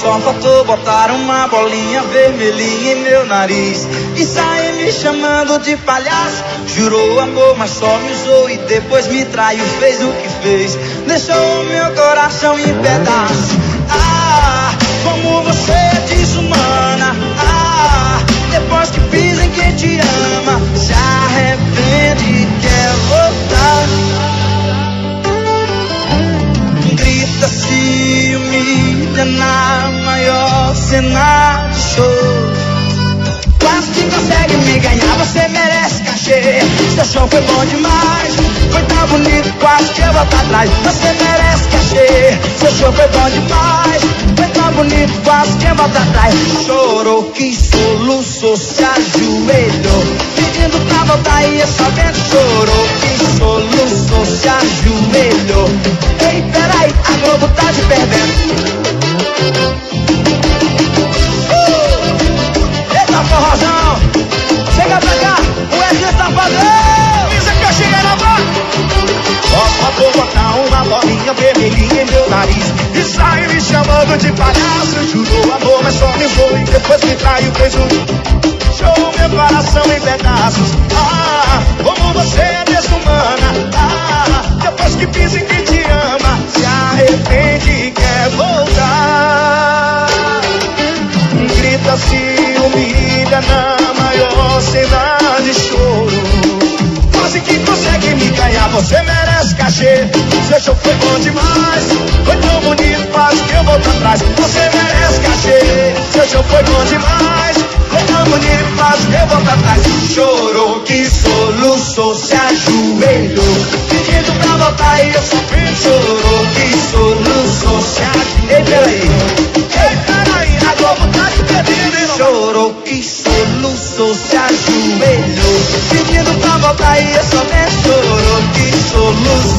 Só faltou botar uma bolinha vermelhinha em meu nariz e sair me chamando de palhaço. Jurou amor, mas só me usou e depois me traiu, fez o que fez, deixou o meu coração em pedaços. Ah, como você é desumana. Ah, depois que dizem que te ama, se arrepende e quer voltar. Grita, se humilha na maior cena de show. Quase que consegue me ganhar, você merece cachê. Seu show foi bom demais, foi tão bonito, quase que eu volto atrás. Você merece cachê. Seu show foi bom demais, foi tão bonito, quase que eu volto atrás. Chorou, que soluçou, se ajoelhou, pedindo pra voltar e eu só vendo. Chorou, que soluçou, se ajoelhou. Ei, peraí, a Globo tá te perdendo. Eita, forrozão, chega pra cá, o Wesley Safadão. Dizem que eu cheguei na boca. Só faltou botar uma bolinha vermelhinha em meu nariz e sair me chamando de palhaço. Jurou amor, mas só me usou e depois me traiu, fez show meu coração em pedaços. Ah, como você é desumana. Ah, depois que dizem que te ama, se arrepende e quer voltar. Grita, se humilha na maior cena de choro. Quase que consegue me ganhar, você merece cachê. Seu show foi bom demais, foi tão bonito, quase que eu volto atrás. Você merece cachê. Seu show foi bom demais, foi tão bonito, quase que eu volto atrás. Chorou, que soluçou, se ajoelhou, pedindo pra voltar e eu só fiz. Chorou, que soluçou, se ajoelhou. Ei, peraí, a Globo tá te pedindo. Chorou, que soluçou, se ajoelhou, pedindo pra voltar e eu só fiz. Chorou, que soluçou.